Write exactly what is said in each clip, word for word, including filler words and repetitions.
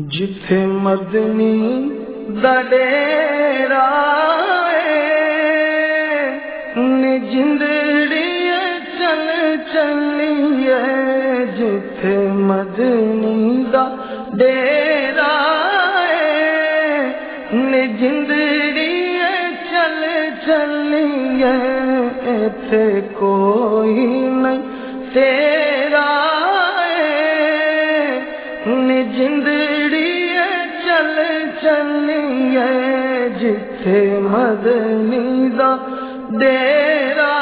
جتھے مدنی دا ڈیرا نے جندڑی چل چلی ہے، جتھے مدنی دا ڈیرا نے جندڑی چل چلی ہے، ایتھے کوئی نہیں تیرا نے جندڑی چل چلی ہے، جتھے مدنی دا ڈیرا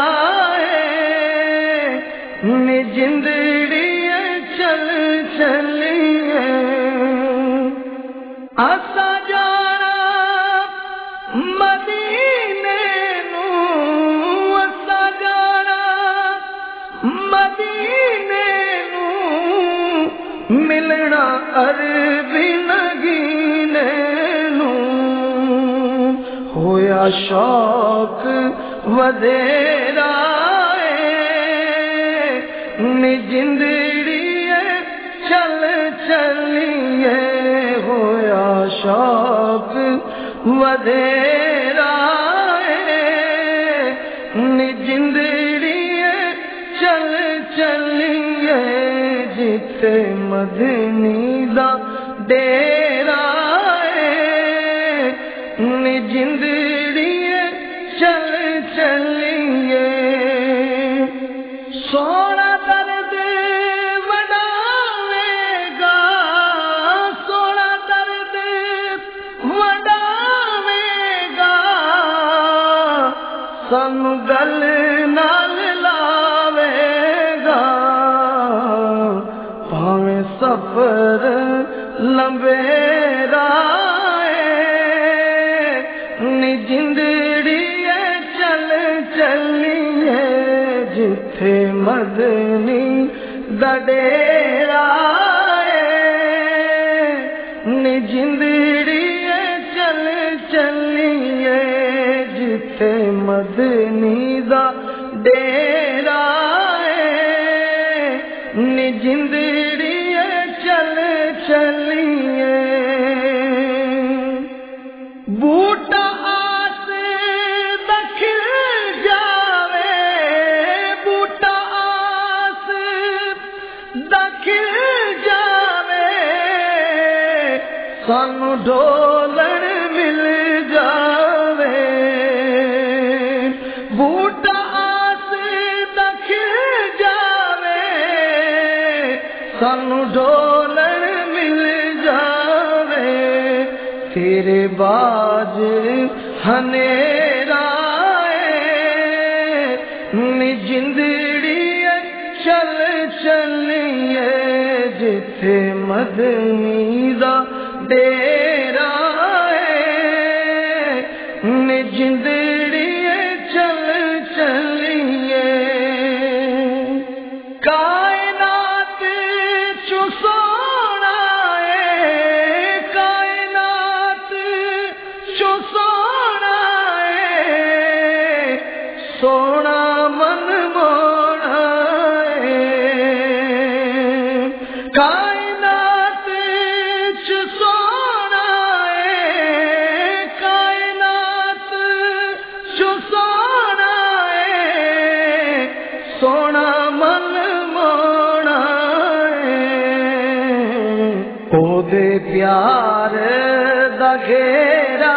نے جندڑی چل چلی ہے۔ آسا جانا مدینے نوں، آسا جانا مدینے نوں، ملنا عربی نگینے نوں، ہویا شوق ودیرا نے جندڑی چل چلی ہے، ہویا شوق ودیرا نے جندڑی چل چلی ہے، جتھے مدنی دا ڈیرا نے جندڑی چل چلی ہے۔ سونا درد وڈاوے گا، سونا درد وڈاوے گا، سانو گل نال لاوے گا، بھاویں سفر لمبیرا نے جندڑی چل چلی ہے، جتھے مدنی دا ڈیرا نے جندڑی چل چلی ہے، جتھے مدنی دا ڈیرا نے جندڑی چل چلی ہے۔ بوٹا آس دکھل جاوے، بوٹا آس دکھل جاوے، سانو ڈولن مل جاوے، بوٹا آس دکھل جاوے، سانو ڈولن مل جاوے، تیرے باج ہنیرا نے جندڑی چل چلی ہے، جتھے مدنی دا ڈیرا نے جندڑی چل چلی ہے۔ کائنات چو سونا ہے، کائنات چو سونا ہے، سونا من مونا ہے، کائنات چو سونا ہے، کائنات چو سونا ہے، سونا من مونا ہے، او دے پیار دا گھیرا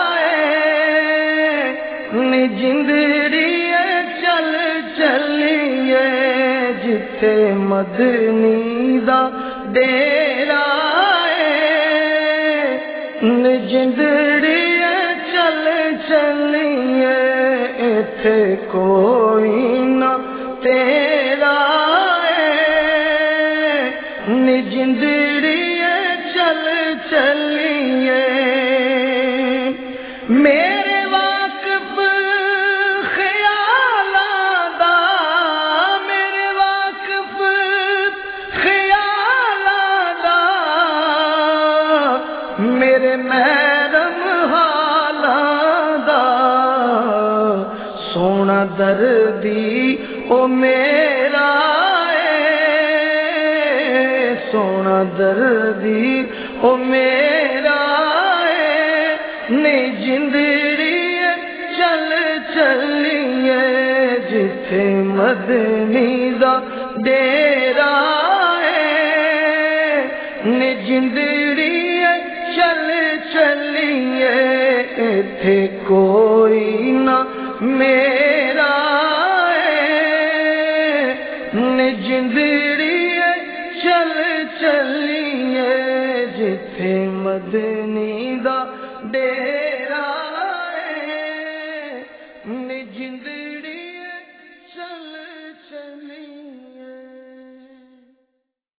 نے جندڑی چل چلی ہے، جتھے مدنی دا ڈیرا نے جندڑی چل چلی ہے، ایتھے کوئی نہ تیرا نے جندڑی چل چلی ہے۔ میرے واقف خیالاں دا، میرے واقف خیالاں دا، میرے محرم حالاں دا، سونا دردی او میرا سونا دردی او میرا ہے نی جندڑی چل چلیے جتھے مدنی دا ڈیرا ہے نی جندڑی چل چلیے ایتھے کوئی نہ میرا ہے نی جندڑی چل چلیے جتھے مدنی دا ڈیرا